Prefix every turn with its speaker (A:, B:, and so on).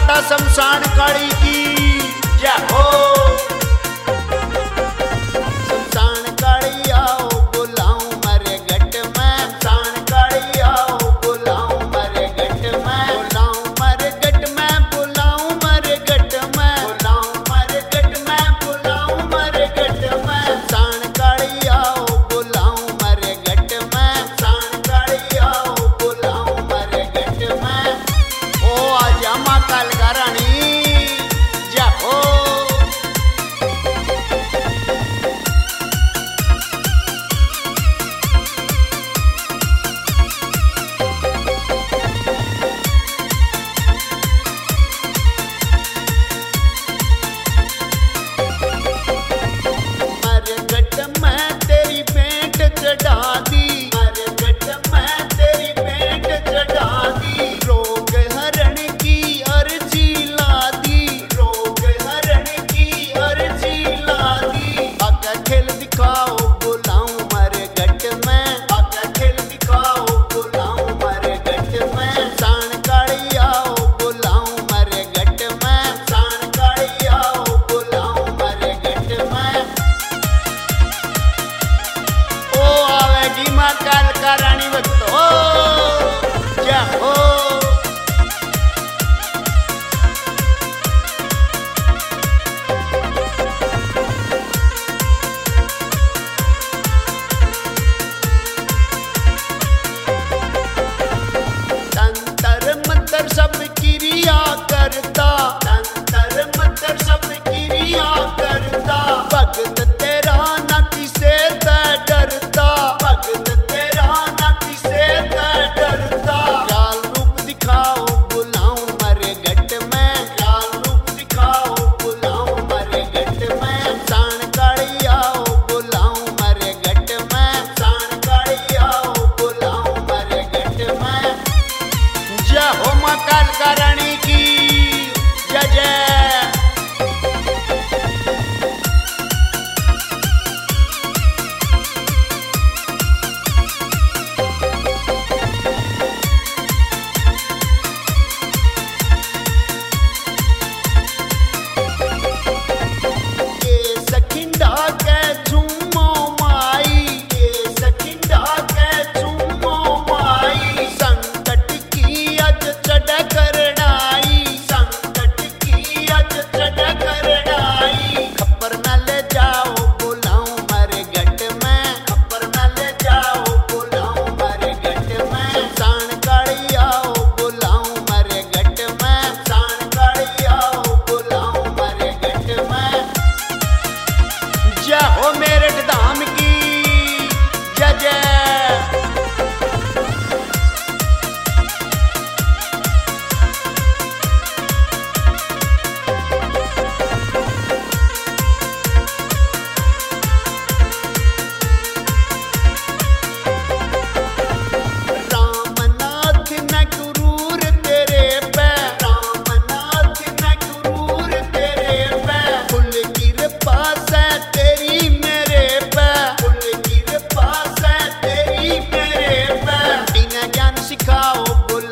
A: माता शमशान काली की जय हो। शमशान काली आओ बुलाऊं मरे गट में, शमशान काली आओ बुलाऊं मरे गट में, बुलाऊं मरे गट में, बुलाऊं मरे गट में, बुलाऊं मरे गट में, बुलाऊं मरे गट में। शमशान काली आओ बुलाऊं मरे गट में, शमशान काली आओ बुलाऊं मरे गट में। ओ आजा मां कालका रानी जय हो। मरे गट में तेरी भेंट चढ़ा दी, मरे गट में तेरी भेंट चढ़ा दी। रोग हरण की अर्जी ला दी, रोग हरण की अर्जी ला दी। आका खेल दिखाओ बुलाऊं मरे गट में, आका खेल दिखाओ बुलाऊं मरे गट में। शमशान काली आओ बुलाऊं मरे गट में, शमशान काली आओ बुलाऊं मरे गट में। ओ आवेगी मां कालका रानी वक्त हो जय हो। तंतर मंतर सब क्रिया करता, तंतर मंतर सब क्रिया करता। भगत तेरा ना किसे ते डरता, भगत तेरा ना किसे ते डरता। काल रूप दिखाओ बुलाऊं मरे गट में, काल रूप दिखाओ बुलाऊं मरे गट में। शमशान काली आओ बुलाऊं मरे गट में, शमशान काली आओ बुलाऊं मरे गट में। जय हो मां कालका रानी की जय जय। ये सखिंडा के झूमो माई, ये सखिंडा के झूमो माई। संकट की अज चढ़ करनाई, संकट की अज चढ़ करनाई। खप्पर न ले जाओ बुलाऊं मरे गट में, खप्पर न ले जाओ बुलाऊं मरे गट में। शमशान काली आओ बुलाऊं मरे गट में, शमशान काली आओ बुलाऊं मरे गट में। जय हो मेरठ धाम की जय जय। रामनाथ न गुरूर तेरे पे, रामनाथ न गुरूर तेरे पे। फुल कृपा से तेरी मेरे पे, फुल कृपा से तेरी मेरे पे। बिना ज्ञान सिखाओ